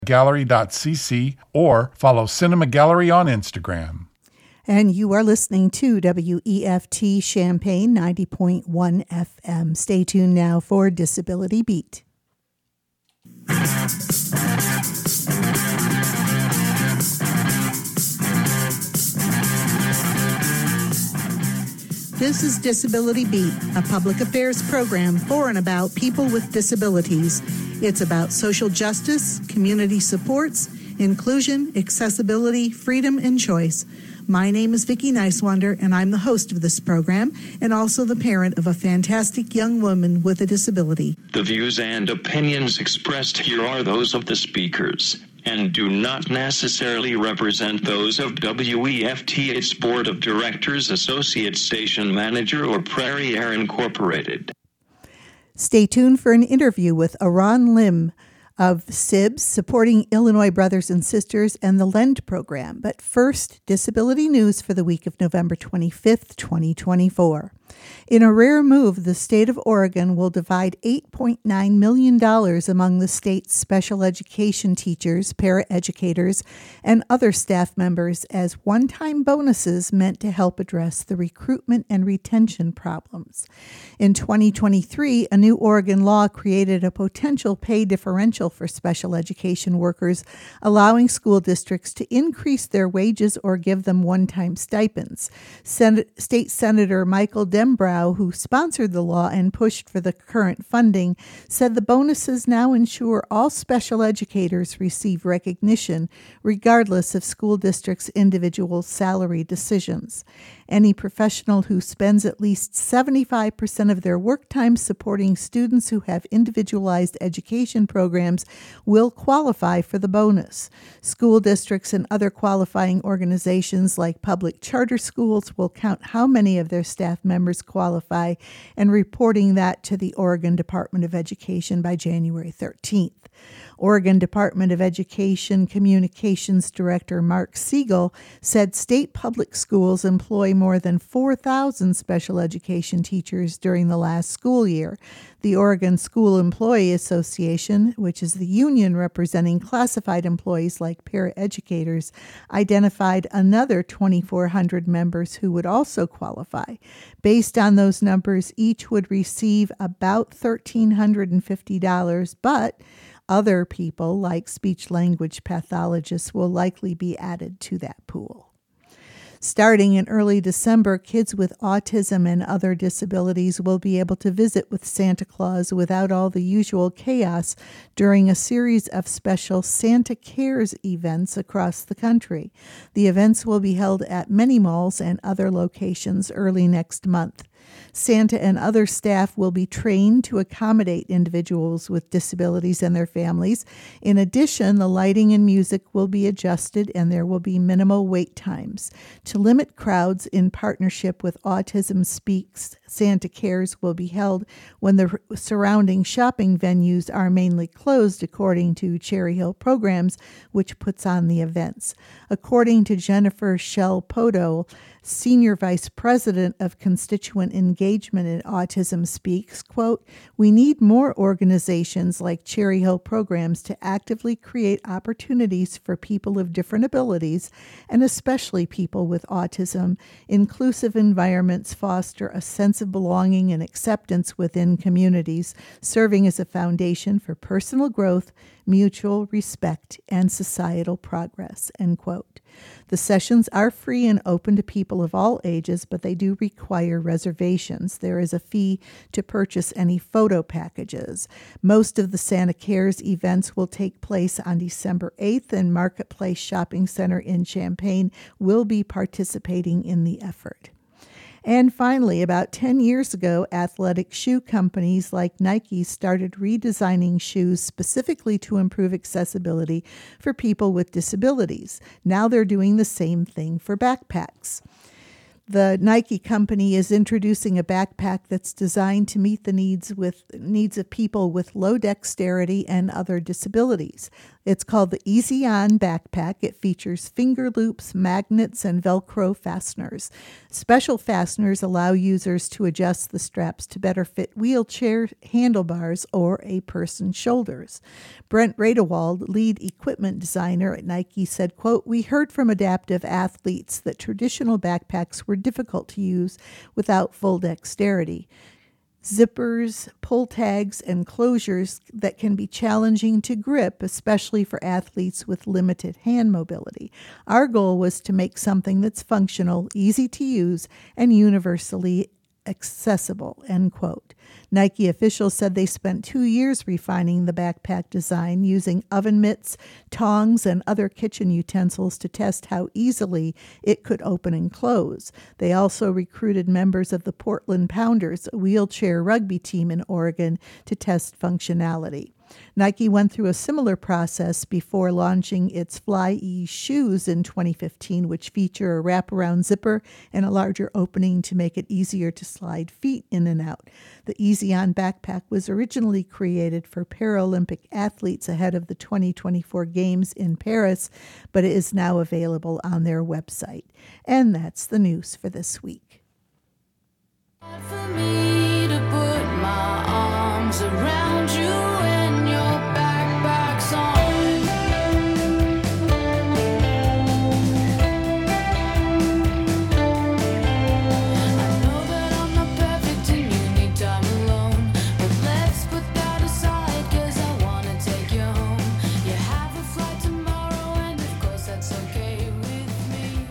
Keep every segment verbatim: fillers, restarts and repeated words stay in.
gallery dot c c or follow Cinema Gallery on Instagram. And you are listening to W E F T Champaign ninety point one F M. Stay tuned now for Disability Beat. This is Disability Beat, a public affairs program for and about people with disabilities. It's about social justice, community supports, inclusion, accessibility, freedom, and choice. My name is Vicki Nicewonder, and I'm the host of this program and also the parent of a fantastic young woman with a disability. The views and opinions expressed here are those of the speakers and do not necessarily represent those of W E F T, its Board of Directors, Associate Station Manager, or Prairie Air Incorporated. Stay tuned for an interview with Aron Lim of S I B S, supporting Illinois Brothers and Sisters and the LEND program. But first, disability news for the week of November twenty-fifth, twenty twenty-four. In a rare move, the state of Oregon will divide eight point nine million dollars among the state's special education teachers, paraeducators, and other staff members as one-time bonuses meant to help address the recruitment and retention problems. In twenty twenty-three, a new Oregon law created a potential pay differential for special education workers, allowing school districts to increase their wages or give them one-time stipends. Sen- State Senator Michael Dembrow, who sponsored the law and pushed for the current funding, said the bonuses now ensure all special educators receive recognition, regardless of school districts' individual salary decisions. Any professional who spends at least seventy-five percent of their work time supporting students who have individualized education programs will qualify for the bonus. School districts and other qualifying organizations like public charter schools will count how many of their staff members qualify and reporting that to the Oregon Department of Education by January thirteenth. Oregon Department of Education Communications Director Mark Siegel said state public schools employ more than four thousand special education teachers during the last school year. The Oregon School Employee Association, which is the union representing classified employees like paraeducators, identified another twenty-four hundred members who would also qualify. Based on those numbers, each would receive about one thousand three hundred fifty dollars, but other people, like speech-language pathologists, will likely be added to that pool. Starting in early December, kids with autism and other disabilities will be able to visit with Santa Claus without all the usual chaos during a series of special Santa Cares events across the country. The events will be held at many malls and other locations early next month. Santa and other staff will be trained to accommodate individuals with disabilities and their families. In addition, the lighting and music will be adjusted and there will be minimal wait times. To limit crowds, in partnership with Autism Speaks, Santa Cares will be held when the surrounding shopping venues are mainly closed, according to Cherry Hill Programs, which puts on the events. According to Jennifer Shell Podol, Senior Vice President of Constituent Engagement at Autism Speaks, quote, "We need more organizations like Cherry Hill Programs to actively create opportunities for people of different abilities, and especially people with autism. Inclusive environments foster a sense of belonging and acceptance within communities, serving as a foundation for personal growth, mutual respect, and societal progress," end quote. The sessions are free and open to people of all ages, but they do require reservations. There is a fee to purchase any photo packages. Most of the Santa Cares events will take place on December eighth, and Marketplace Shopping Center in Champaign will be participating in the effort. And finally, about ten years ago, athletic shoe companies like Nike started redesigning shoes specifically to improve accessibility for people with disabilities. Now they're doing the same thing for backpacks. The Nike company is introducing a backpack that's designed to meet the needs with needs of people with low dexterity and other disabilities. It's called the Easy On backpack. It features finger loops, magnets, and Velcro fasteners. Special fasteners allow users to adjust the straps to better fit wheelchair handlebars or a person's shoulders. Brent Radewald, lead equipment designer at Nike, said, quote, "We heard from adaptive athletes that traditional backpacks were difficult to use without full dexterity. Zippers, pull tags, and closures that can be challenging to grip, especially for athletes with limited hand mobility. Our goal was to make something that's functional, easy to use, and universally accessible," end quote. Nike officials said they spent two years refining the backpack design using oven mitts, tongs, and other kitchen utensils to test how easily it could open and close. They also recruited members of the Portland Pounders, a wheelchair rugby team in Oregon, to test functionality. Nike went through a similar process before launching its Fly-E shoes in twenty fifteen, which feature a wraparound zipper and a larger opening to make it easier to slide feet in and out. The Easy On backpack was originally created for Paralympic athletes ahead of the twenty twenty-four Games in Paris, but it is now available on their website. And that's the news for this week. For me to put my arms around you and your backpack's on. I know that I'm not perfect and you need time alone, but let's put that aside, 'cause I wanna take you home. You have a flight tomorrow, and of course that's okay with me.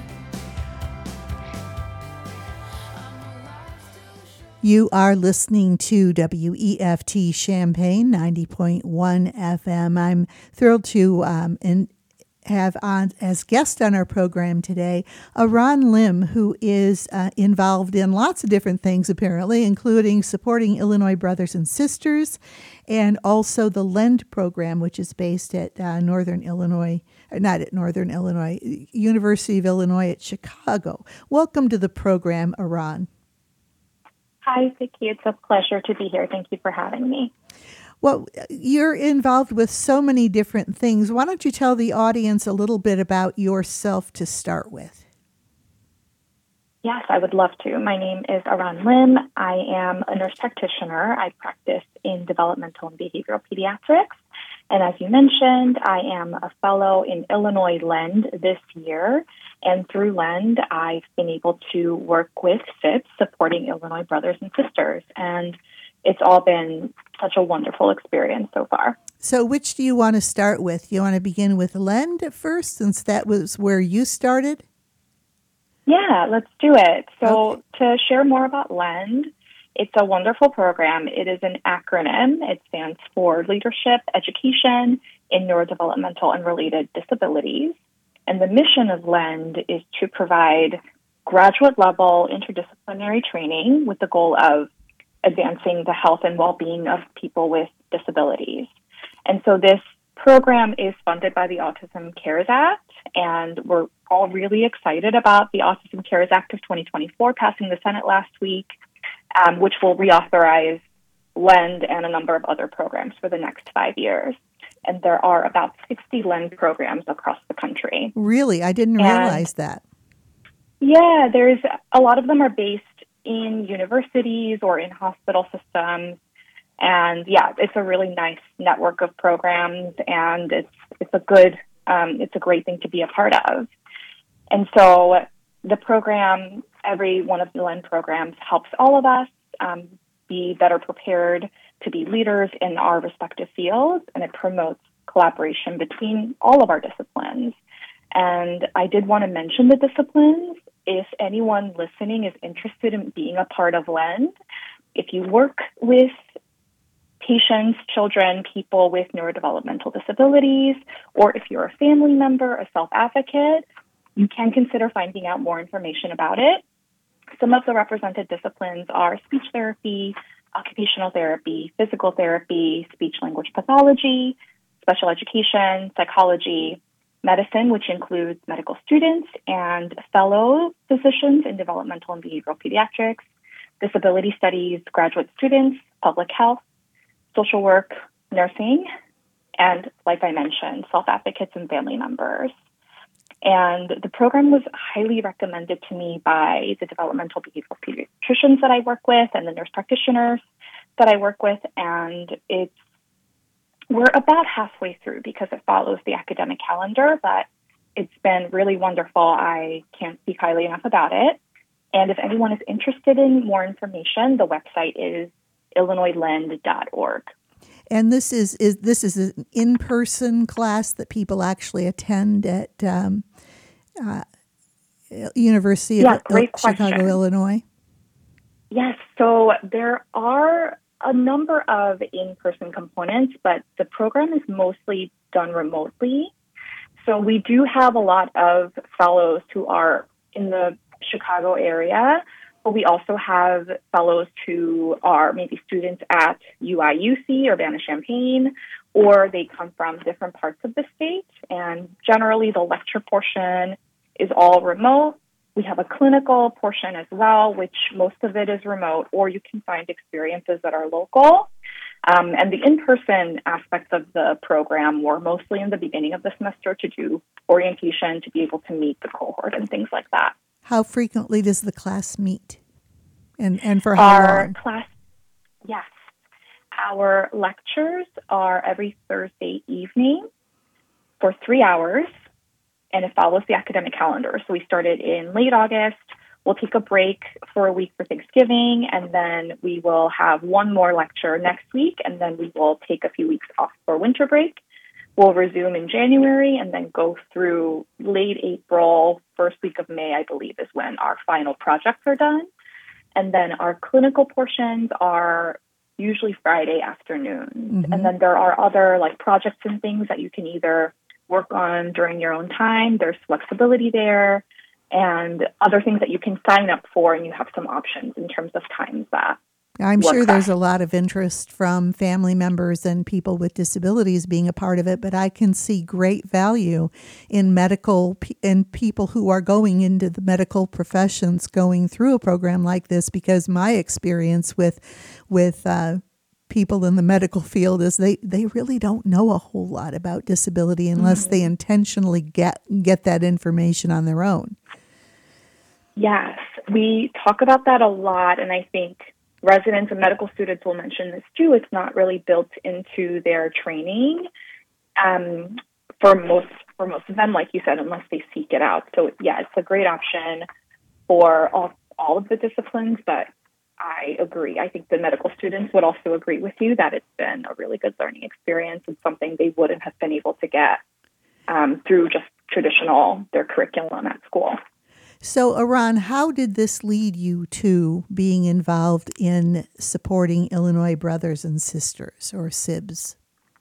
I'm alive to show. You are listening to W E F T Champaign ninety point one F M. I'm thrilled to um, in, have on as guest on our program today Aran Lim, who is uh, involved in lots of different things, apparently, including supporting Illinois Brothers and Sisters and also the LEND program, which is based at uh, Northern Illinois, not at Northern Illinois, University of Illinois at Chicago. Welcome to the program, Aran. Hi, Vicki. It's a pleasure to be here. Thank you for having me. Well, you're involved with so many different things. Why don't you tell the audience a little bit about yourself to start with? Yes, I would love to. My name is Aran Lim. I am a nurse practitioner. I practice in developmental and behavioral pediatrics. And as you mentioned, I am a fellow in Illinois LEND this year. And through LEND, I've been able to work with S I P S, supporting Illinois Brothers and Sisters. And it's all been such a wonderful experience so far. So which do you want to start with? You want to begin with LEND at first, since that was where you started? Yeah, let's do it. So Okay. to share more about LEND, it's a wonderful program. It is an acronym. It stands for Leadership Education in Neurodevelopmental and Related Disabilities. And the mission of LEND is to provide graduate level interdisciplinary training with the goal of advancing the health and well-being of people with disabilities. And so this program is funded by the Autism Cares Act, and we're all really excited about the Autism Cares Act of twenty twenty-four passing the Senate last week, um, which will reauthorize LEND and a number of other programs for the next five years. And there are about sixty LEND programs across the country. Really? I didn't And- realize that. Yeah, there's a lot of them are based in universities or in hospital systems. And yeah, it's a really nice network of programs, and it's it's a good, um, it's a great thing to be a part of. And so the program, every one of the LEND programs helps all of us um, be better prepared to be leaders in our respective fields, and it promotes collaboration between all of our disciplines. And I did want to mention the disciplines. If anyone listening is interested in being a part of LEND, if you work with patients, children, people with neurodevelopmental disabilities, or if you're a family member, a self-advocate, you can consider finding out more information about it. Some of the represented disciplines are speech therapy, occupational therapy, physical therapy, speech-language pathology, special education, psychology, medicine, which includes medical students and fellow physicians in developmental and behavioral pediatrics, disability studies, graduate students, public health, social work, nursing, and, like I mentioned, self-advocates and family members. And the program was highly recommended to me by the developmental behavioral pediatricians that I work with and the nurse practitioners that I work with. And it's we're about halfway through because it follows the academic calendar, but it's been really wonderful. I can't speak highly enough about it. And if anyone is interested in more information, the website is illinois lend dot org. And this is, is this is an in-person class that people actually attend at um, uh, University Yeah, of great Il- Chicago, question. Illinois. Yes, so there are a number of in-person components, but the program is mostly done remotely. So we do have a lot of fellows who are in the Chicago area, but we also have fellows who are maybe students at U I U C, Urbana-Champaign, or they come from different parts of the state. And generally, the lecture portion is all remote. We have a clinical portion as well, which most of it is remote, or you can find experiences that are local. Um, and the in-person aspects of the program were mostly in the beginning of the semester to do orientation, to be able to meet the cohort and things like that. How frequently does the class meet? And and for how Our long? class, yes. Our lectures are every Thursday evening for three hours, and it follows the academic calendar. So we started in late August. We'll take a break for a week for Thanksgiving, and then we will have one more lecture next week, and then we will take a few weeks off for winter break. We'll resume in January and then go through late April, first week of May, I believe, is when our final projects are done. And then our clinical portions are usually Friday afternoons. Mm-hmm. And then there are other like projects and things that you can either work on during your own time. There's flexibility there, and other things that you can sign up for, and you have some options in terms of times that I'm work sure there's best. a lot of interest from family members and people with disabilities being a part of it, but I can see great value in medical in people who are going into the medical professions going through a program like this, because my experience with with uh, people in the medical field is they, they really don't know a whole lot about disability unless Mm-hmm. they intentionally get get that information on their own. Yes, we talk about that a lot, and I think residents and medical students will mention this too. It's not really built into their training um, for most for most of them, like you said, unless they seek it out. So yeah, it's a great option for all all of the disciplines, but I agree. I think the medical students would also agree with you that it's been a really good learning experience and something they wouldn't have been able to get um, through just traditional, their curriculum at school. So, Aran, how did this lead you to being involved in supporting Illinois Brothers and Sisters, or S I B S?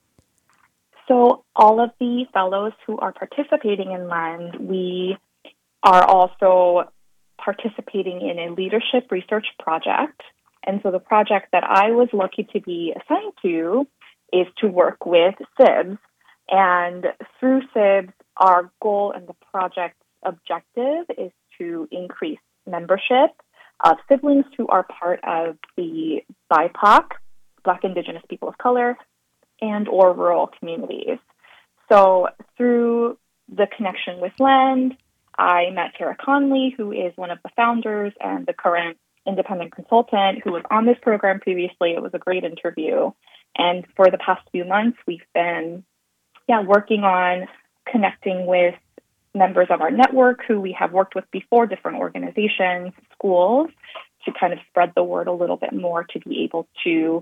So all of the fellows who are participating in LEND, we are also participating in a leadership research project. And so the project that I was lucky to be assigned to is to work with S I B S. And through S I B S, our goal and the project's objective is to increase membership of siblings who are part of the B I P O C, Black, Indigenous People of Color, and or rural communities. So through the connection with LEND, I met Tara Conley, who is one of the founders and the current independent consultant who was on this program previously. It was a great interview. And for the past few months, we've been yeah, working on connecting with members of our network who we have worked with before, different organizations, schools, to kind of spread the word a little bit more to be able to,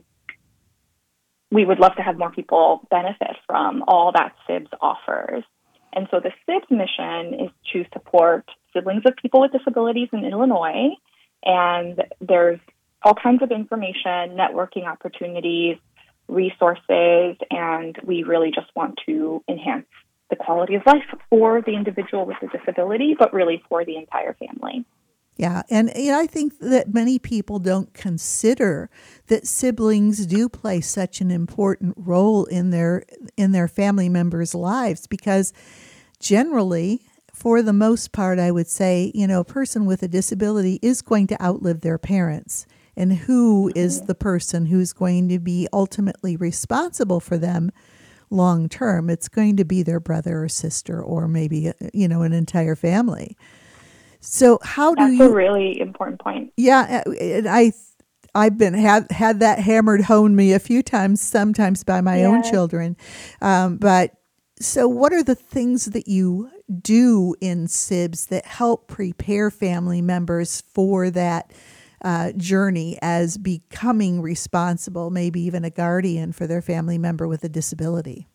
we would love to have more people benefit from all that S I B S offers. And so the S I B S mission is to support siblings of people with disabilities in Illinois. And there's all kinds of information, networking opportunities, resources, and we really just want to enhance the quality of life for the individual with a disability, but really for the entire family. Yeah, and you know, I think that many people don't consider that siblings do play such an important role in their in their family members' lives, because generally, for the most part, I would say, you know, a person with a disability is going to outlive their parents. And who is the person who's going to be ultimately responsible for them long term? It's going to be their brother or sister, or maybe, you know, an entire family. So how do That's you? a really important point. Yeah, and I, I've been had had that hammered home me a few times, sometimes by my own Yes. children. Um, but so, what are the things that you do in S I B S that help prepare family members for that uh, journey as becoming responsible, maybe even a guardian for their family member with a disability?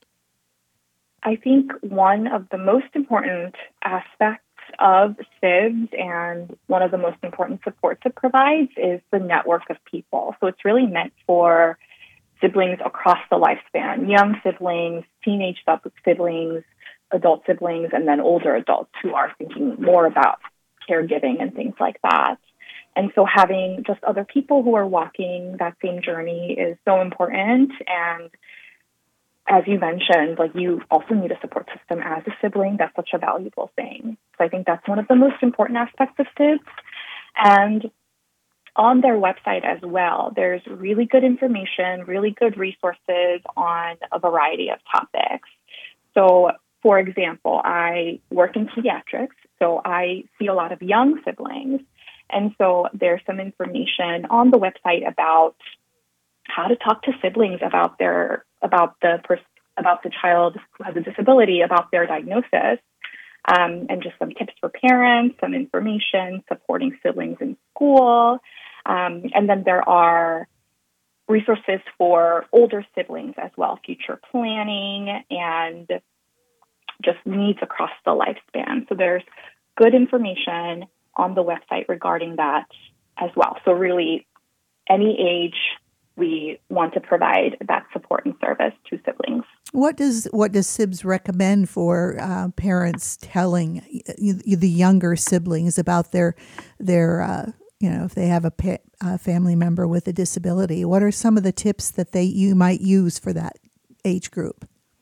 I think one of the most important aspects of S I B S and one of the most important supports it provides is the network of people. So it's really meant for siblings across the lifespan, young siblings, teenage sub- siblings, adult siblings, and then older adults who are thinking more about caregiving and things like that. And so having just other people who are walking that same journey is so important. And as you mentioned, like you also need a support system as a sibling. That's such a valuable thing. So I think that's one of the most important aspects of S I B S. And on their website as well, there's really good information, really good resources on a variety of topics. So, for example, I work in pediatrics, so I see a lot of young siblings. And so there's some information on the website about how to talk to siblings about their about the pers- about the child who has a disability, about their diagnosis, um, and just some tips for parents, some information supporting siblings in school. Um, and then there are resources for older siblings as well, future planning and just needs across the lifespan. So there's good information on the website regarding that as well. So really, any age, we want to provide that support and service to siblings. What does what does S I B S recommend for uh, parents telling y- y- the younger siblings about their their uh, you know, if they have a, pa- a family member with a disability? What are some of the tips that they you might use for that age group?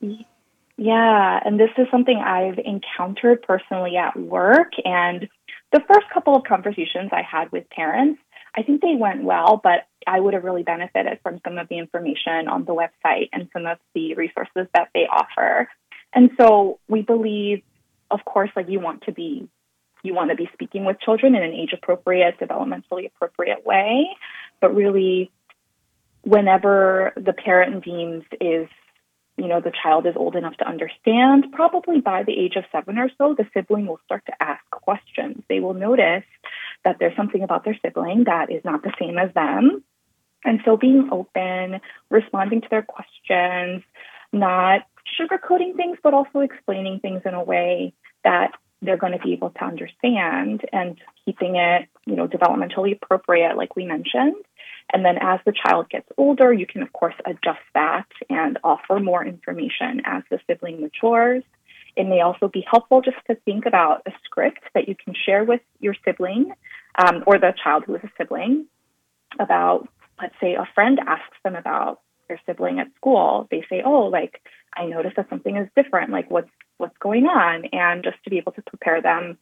Yeah, and this is something I've encountered personally at work. And the first couple of conversations I had with parents, I think they went well, but I would have really benefited from some of the information on the website and some of the resources that they offer. And so we believe, of course, like you want to be, you want to be speaking with children in an age-appropriate, developmentally appropriate way, but really, whenever the parent deems is, you know, the child is old enough to understand, probably by the age of seven or so, the sibling will start to ask questions. They will notice that there's something about their sibling that is not the same as them. And so being open, responding to their questions, not sugarcoating things, but also explaining things in a way that they're going to be able to understand, and keeping it, you know, developmentally appropriate, like we mentioned. And then as the child gets older, you can, of course, adjust that and offer more information as the sibling matures. It may also be helpful just to think about a script that you can share with your sibling um, or the child who is a sibling about, let's say, a friend asks them about their sibling at school. They say, oh, like, I noticed that something is different. Like, what's what's going on? And just to be able to prepare them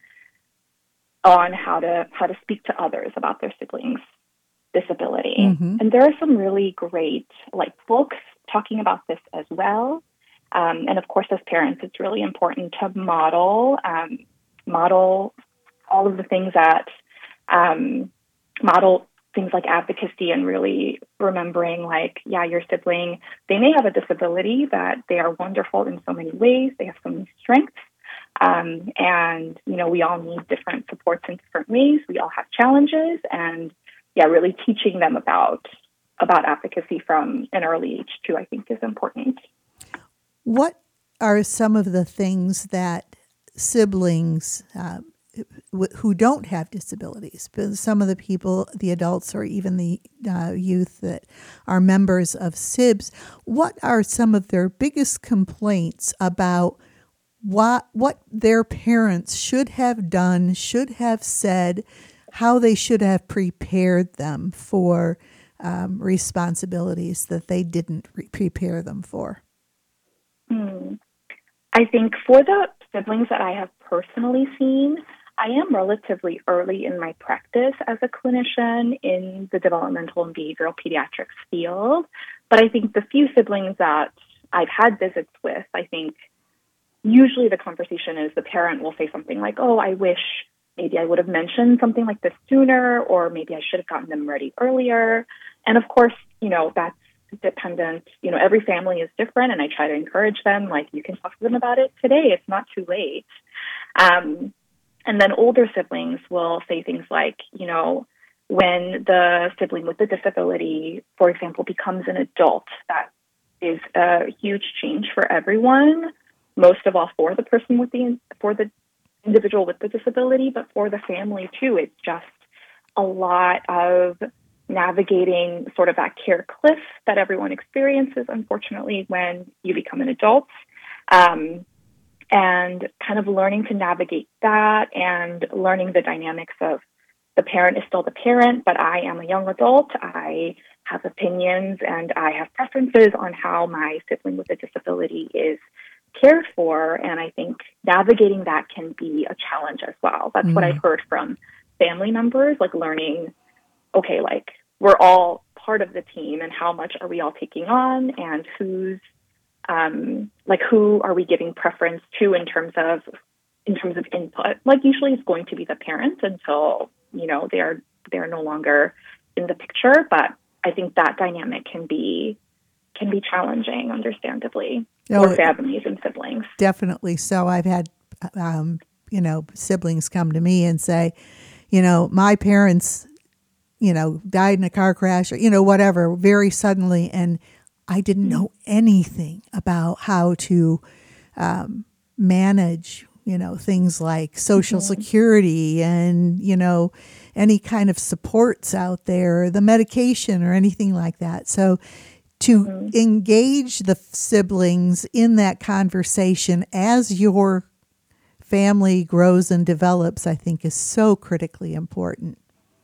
on how to how to speak to others about their siblings' disability. Mm-hmm. And there are some really great like books talking about this as well. Um, and of course, as parents, it's really important to model um, model all of the things that um, model things like advocacy, and really remembering, like, yeah, your sibling, they may have a disability, that they are wonderful in so many ways. They have so many strengths. Um, and, you know, we all need different supports in different ways. We all have challenges. And, yeah, really teaching them about about advocacy from an early age, too, I think is important. What are some of the things that siblings uh, who don't have disabilities, but some of the people, the adults or even the uh, youth that are members of S I B S, what are some of their biggest complaints about what what their parents should have done, should have said, how they should have prepared them for um, responsibilities that they didn't re- prepare them for? Hmm. I think for the siblings that I have personally seen, I am relatively early in my practice as a clinician in the developmental and behavioral pediatrics field. But I think the few siblings that I've had visits with, I think usually the conversation is the parent will say something like, oh, I wish maybe I would have mentioned something like this sooner, or maybe I should have gotten them ready earlier. And of course, you know, that's dependent, you know, every family is different, and I try to encourage them, like, you can talk to them about it today. It's not too late. Um, and then older siblings will say things like, you know, when the sibling with the disability, for example, becomes an adult, that is a huge change for everyone, most of all for the person with the, for the individual with the disability, but for the family too. It's just a lot of navigating sort of that care cliff that everyone experiences, unfortunately, when you become an adult, um, and kind of learning to navigate that and learning the dynamics of the parent is still the parent, but I am a young adult. I have opinions and I have preferences on how my sibling with a disability is cared for. And I think navigating that can be a challenge as well. That's mm. what I've heard from family members, like learning, okay, like we're all part of the team and how much are we all taking on, and who's, um, like who are we giving preference to in terms of, in terms of input. Like usually it's going to be the parents until, you know, they're, they're no longer in the picture. But I think that dynamic can be, can be challenging, understandably, oh, for families and siblings. Definitely. So I've had, um, you know, siblings come to me and say, you know, my parents, you know, died in a car crash or, you know, whatever, very suddenly. And I didn't know anything about how to um, manage, you know, things like Social mm-hmm. Security and, you know, any kind of supports out there, the medication or anything like that. So to mm-hmm. engage the siblings in that conversation as your family grows and develops, I think is so critically important.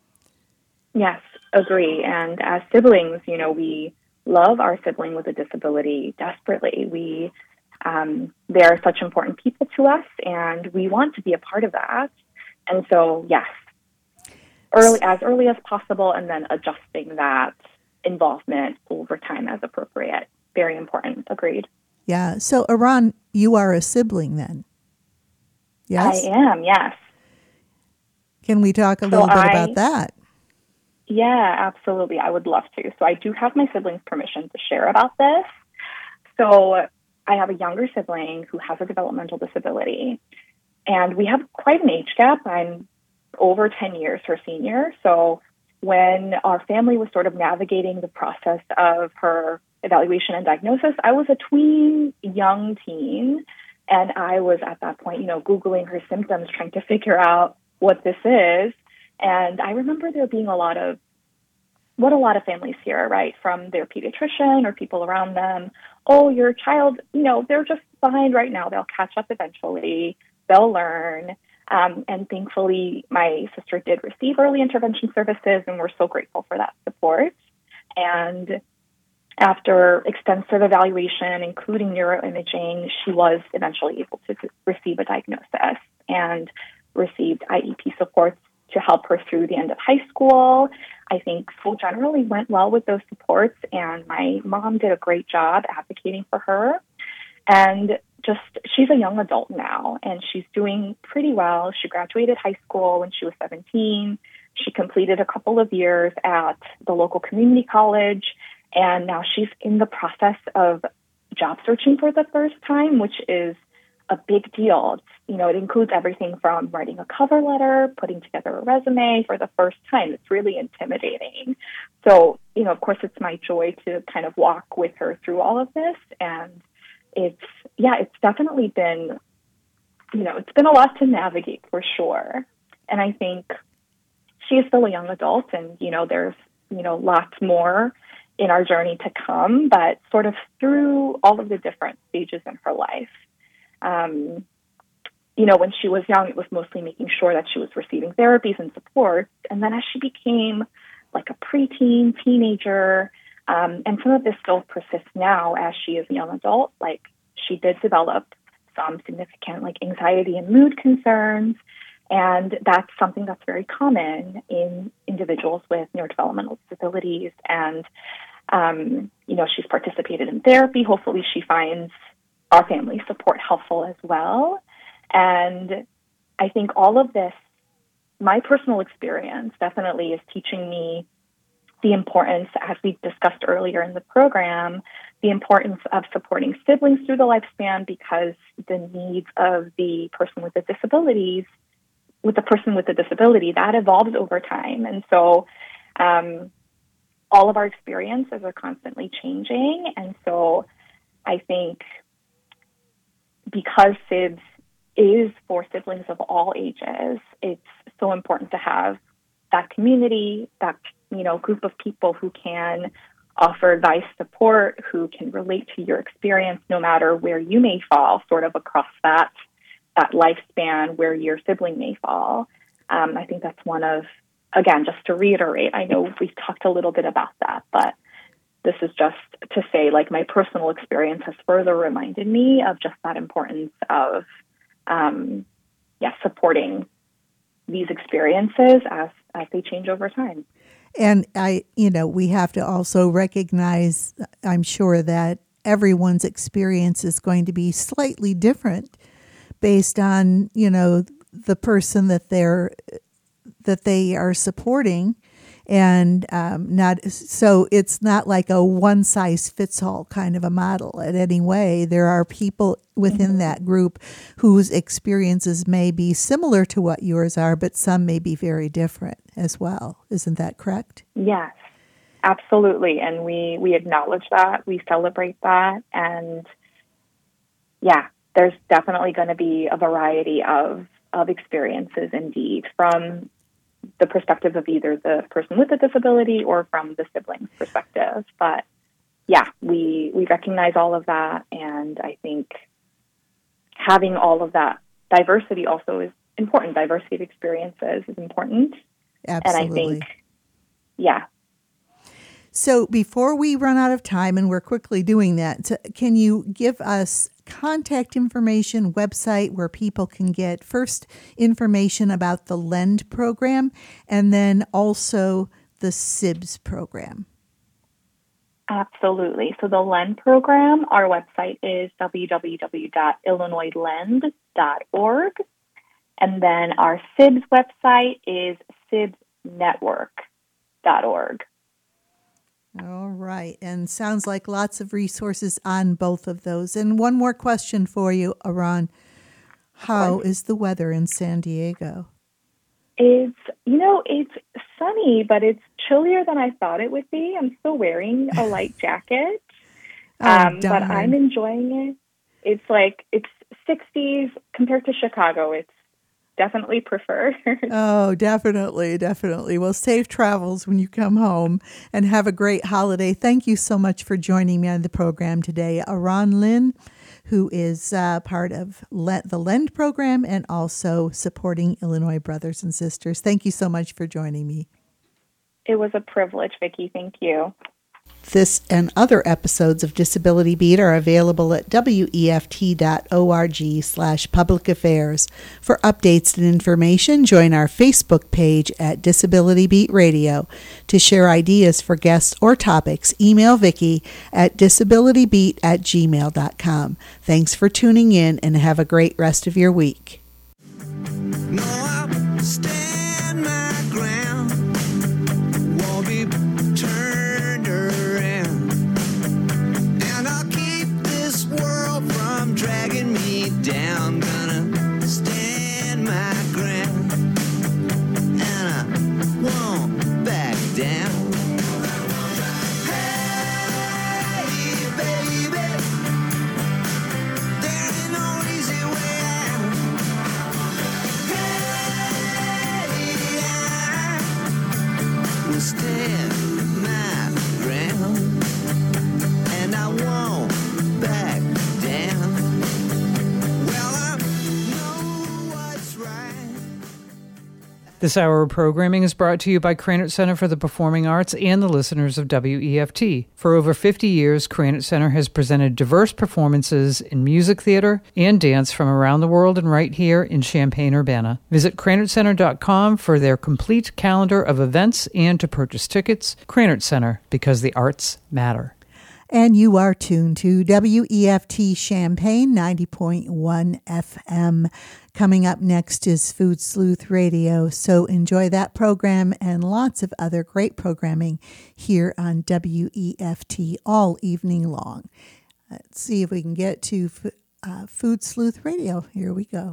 Yes, agree. And as siblings, you know, we love our sibling with a disability desperately. We, um, they are such important people to us, and we want to be a part of that. And so, yes, early as early as possible, and then adjusting that involvement over time as appropriate. Very important. Agreed. Yeah. So, Aran, you are a sibling then? Yes? I am, yes. Can we talk a so little bit I, about that? Yeah, absolutely. I would love to. So I do have my siblings' permission to share about this. So I have a younger sibling who has a developmental disability, and we have quite an age gap. I'm over ten years her senior. So when our family was sort of navigating the process of her evaluation and diagnosis, I was a tween, young teen, and I was at that point, you know, Googling her symptoms, trying to figure out what this is. And I remember there being a lot of, what a lot of families hear, right, from their pediatrician or people around them. Oh, your child, you know, they're just behind right now. They'll catch up eventually. They'll learn. Um, and thankfully, my sister did receive early intervention services, and we're so grateful for that support. And after extensive evaluation, including neuroimaging, she was eventually able to receive a diagnosis and received I E P supports to help her through the end of high school. I think school generally went well with those supports, and my mom did a great job advocating for her. And just, she's a young adult now, and she's doing pretty well. She graduated high school when she was seventeen. She completed a couple of years at the local community college, and now she's in the process of job searching for the first time, which is a big deal. It's, you know, it includes everything from writing a cover letter, putting together a resume for the first time. It's really intimidating. So, you know, of course, it's my joy to kind of walk with her through all of this. And it's, yeah, it's definitely been, you know, it's been a lot to navigate for sure. And I think she is still a young adult, and, you know, there's, you know, lots more in our journey to come, but sort of through all of the different stages in her life. Um, you know, when she was young, it was mostly making sure that she was receiving therapies and support. And then as she became like a preteen, teenager, um, and some of this still persists now as she is a young adult, like she did develop some significant like anxiety and mood concerns. And that's something that's very common in individuals with neurodevelopmental disabilities. And, um, you know, she's participated in therapy. Hopefully she finds our family support helpful as well. And I think all of this, my personal experience definitely is teaching me the importance, as we discussed earlier in the program, the importance of supporting siblings through the lifespan, because the needs of the person with the disabilities, with the person with the disability, that evolves over time. And so um, all of our experiences are constantly changing. And so I think because S I B S is for siblings of all ages, it's so important to have that community, that, you know, group of people who can offer advice, support, who can relate to your experience no matter where you may fall, sort of across that that lifespan where your sibling may fall. Um, I think that's one of, again, just to reiterate, I know we've talked a little bit about that, but this is just to say, like, my personal experience has further reminded me of just that importance of, um, yeah, supporting these experiences as, as they change over time. And I, you know, we have to also recognize, I'm sure, that everyone's experience is going to be slightly different based on, you know, the person that they're that they are supporting, and um, not so it's not like a one size fits all kind of a model in any way. There are people within mm-hmm. that group whose experiences may be similar to what yours are, but some may be very different as well. Isn't that correct? Yes, absolutely. And we we acknowledge that, we celebrate that, and yeah. There's definitely going to be a variety of, of experiences, indeed, from the perspective of either the person with the disability or from the sibling's perspective. But yeah, we we recognize all of that, and I think having all of that diversity also is important. Diversity of experiences is important. Absolutely. And I think, yeah. So before we run out of time, and we're quickly doing that, so can you give us contact information, website where people can get first information about the LEND program and then also the S I B S program? Absolutely. So the LEND program, our website is w w w dot illinois lend dot org. And then our S I B S website is S I B S network dot org. All right. And sounds like lots of resources on both of those. And one more question for you, Aran. How is the weather in San Diego? It's, you know, it's sunny, but it's chillier than I thought it would be. I'm still wearing a light jacket, oh, um, but I'm enjoying it. It's like, it's sixties compared to Chicago. It's definitely preferred. Oh, definitely, definitely. Well, safe travels when you come home, and have a great holiday. Thank you so much for joining me on the program today. Aran Lin, who is uh, part of Le- the LEND program and also supporting Illinois Brothers and Sisters. Thank you so much for joining me. It was a privilege, Vicki. Thank you. This and other episodes of Disability Beat are available at W E F T dot org slash public affairs. For updates and information, join our Facebook page at Disability Beat Radio. To share ideas for guests or topics, email Vicki at disabilitybeat at gmail dot com. Thanks for tuning in, and have a great rest of your week. No, I'll stand my ground. Won't be turned around. And I'll keep this world from dragging me down. Gonna stand my ground. And I won't back down. Hey, baby, there ain't no easy way out. Hey, This hour of programming is brought to you by Cranert Center for the Performing Arts and the listeners of W E F T. For over fifty years, Cranert Center has presented diverse performances in music theater and dance from around the world and right here in Champaign-Urbana. Visit cranert center dot com for their complete calendar of events and to purchase tickets. Cranert Center, because the arts matter. And you are tuned to W E F T Champaign ninety point one F M. Coming up next is Food Sleuth Radio, so enjoy that program and lots of other great programming here on W E F T all evening long. Let's see if we can get to uh, Food Sleuth Radio. Here we go.